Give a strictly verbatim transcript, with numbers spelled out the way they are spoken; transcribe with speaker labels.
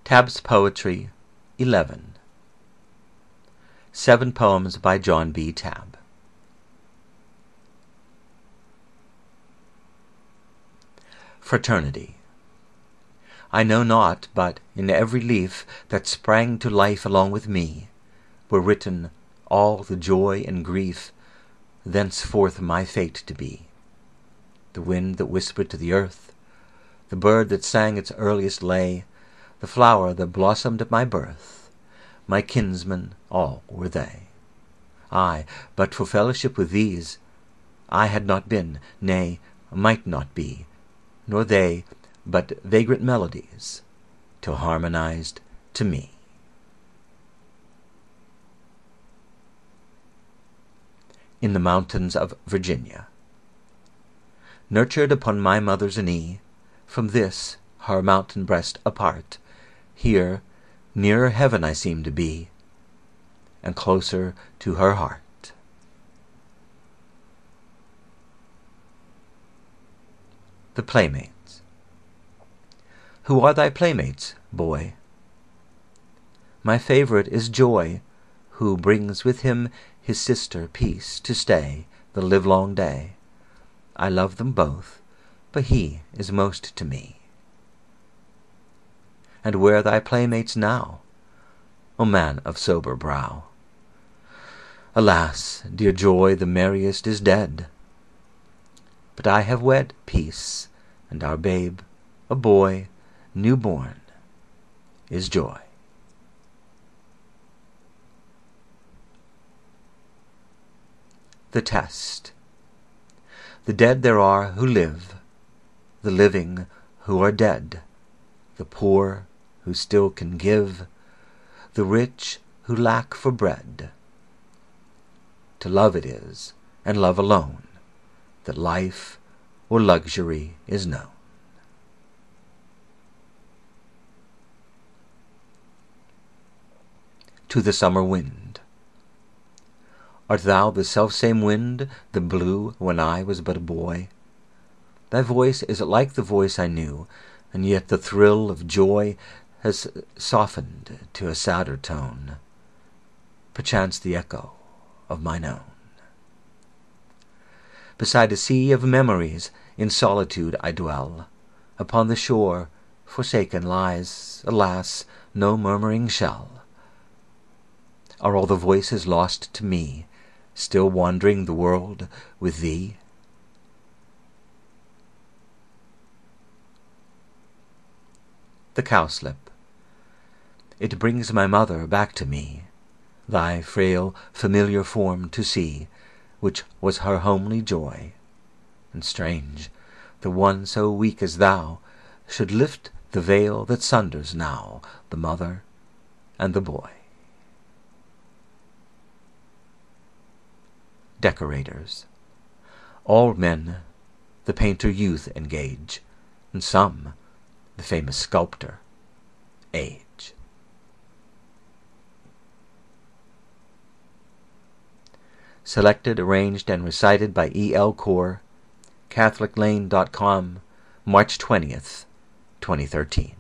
Speaker 1: Tabb's Poetry, eleven. Seven Poems by John B. Tabb. Fraternity. I know not, but in every leaf that sprang to life along with me were written all the joy and grief thenceforth my fate to be. The wind that whispered to the earth, the bird that sang its earliest lay, the flower that blossomed at my birth, my kinsmen all were they. Ay, but for fellowship with these I had not been, nay, might not be, nor they but vagrant melodies, till harmonized to me. In the Mountains of Virginia. Nurtured upon my mother's knee, from this her mountain breast apart, here nearer heaven I seem to be, and closer to her heart. The Playmates. Who are thy playmates, boy? My favorite is Joy, who brings with him his sister Peace to stay the livelong day. I love them both, but he is most to me. And where thy playmates now, O man of sober brow? Alas, dear Joy, the merriest is dead. But I have wed Peace, and our babe, a boy, new-born, is Joy. The Test. The dead there are who live, the living who are dead, the poor who still can give, the rich who lack for bread. To love it is, and love alone, that life or luxury is known. To the Summer Wind. Art thou the selfsame wind that blew when I was but a boy? Thy voice is like the voice I knew, and yet the thrill of joy has softened to a sadder tone, perchance the echo of mine own. Beside a sea of memories in solitude I dwell. Upon the shore forsaken lies, alas, no murmuring shell. Are all the voices lost to me, still wandering the world with thee? The Cowslip. It brings my mother back to me, thy frail, familiar form to see, which was her homely joy. And strange, the one so weak as thou should lift the veil that sunders now the mother and the boy. Decorators. All men the painter Youth engage, and some the famous sculptor Age. Selected, arranged, and recited by E. L. Core, Catholic Lane dot com, March twentieth, twenty thirteen.